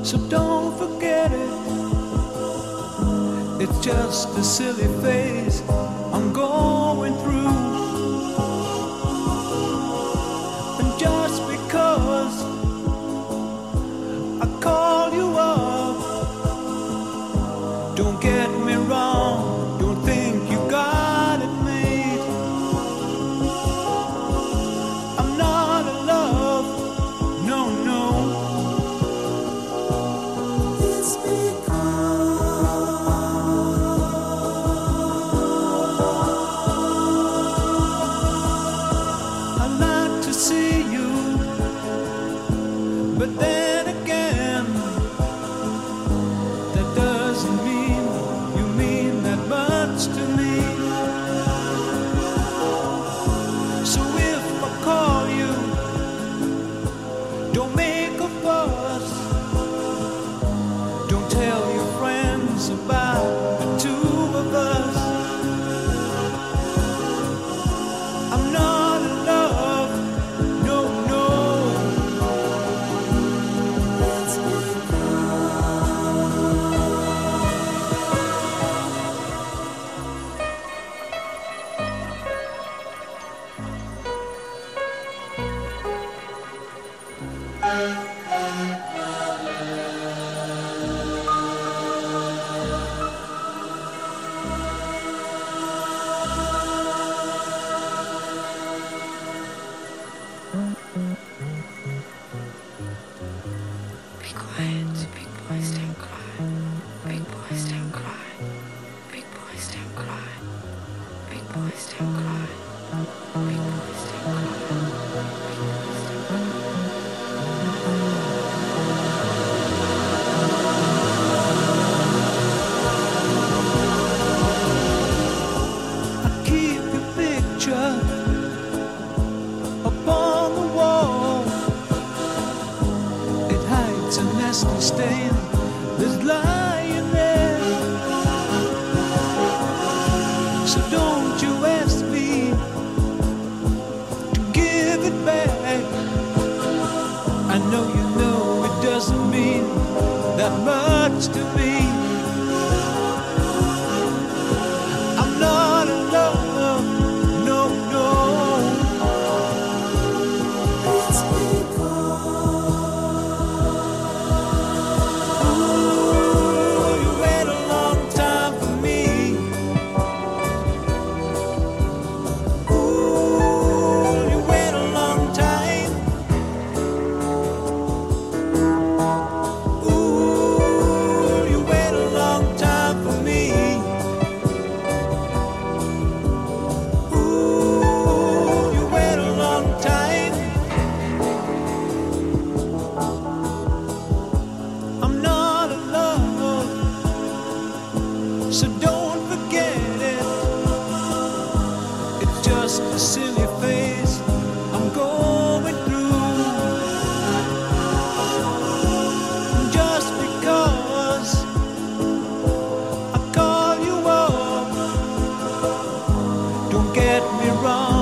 So don't forget it. It's just a silly phase I'm going through. And just because I call you up, don't get me wrong, don't think you got it made. I'm not in love, no, no. It's I'd like to see you, but then again, that doesn't mean you mean that much to me. So if I call you, don't make a fuss. Don't tell your friends about the two of us. I'm not in love, no, no. Be quiet, big boys don't cry. Big boys don't cry. Big boys don't cry. Big boys don't cry. Big boys don't cry. I keep your picture upon the wall. It hides a nasty stain that's lying there. So don't you ask me to give it back. I know you know it doesn't mean that much to me. I'm not in love, no, no. It's ooh, you wait a long time for me. Ooh, you wait a long time. Ooh, you wait a long time for me. Ooh, you wait a long time. I'm not in love, so don't forget it. It's just a silly phase I'm going through. Just because I call you up, don't get me wrong.